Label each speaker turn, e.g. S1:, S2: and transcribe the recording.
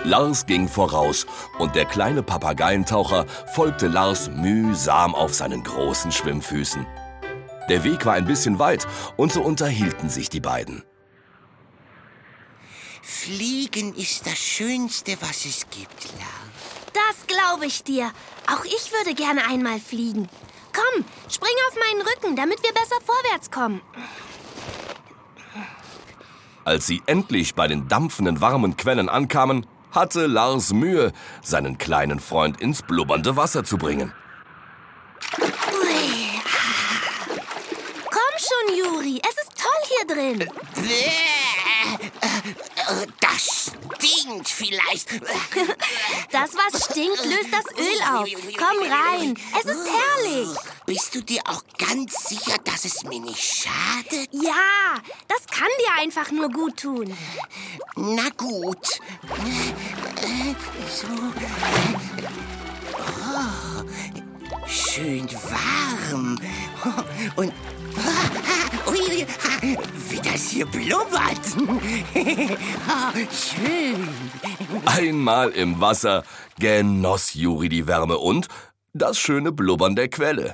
S1: Lars ging voraus und der kleine Papageientaucher folgte Lars mühsam auf seinen großen Schwimmfüßen. Der Weg war ein bisschen weit und so unterhielten sich die beiden.
S2: Fliegen ist das Schönste, was es gibt, Lars.
S3: Das glaube ich dir. Auch ich würde gerne einmal fliegen. Komm, spring auf meinen Rücken, damit wir besser vorwärts kommen.
S1: Als sie endlich bei den dampfenden, warmen Quellen ankamen, hatte Lars Mühe, seinen kleinen Freund ins blubbernde Wasser zu bringen.
S3: Komm schon, Juri, es ist toll hier drin.
S2: Das stinkt vielleicht.
S3: Das, was stinkt, löst das Öl auf. Komm rein, es ist herrlich.
S2: Bist du dir auch ganz sicher, dass es mir nicht schadet?
S3: Ja, das kann dir einfach nur gut tun.
S2: Na gut. So. Oh, schön warm. Und ui, wie das hier blubbert. Schön.
S1: Einmal im Wasser genoss Juri die Wärme und das schöne Blubbern der Quelle.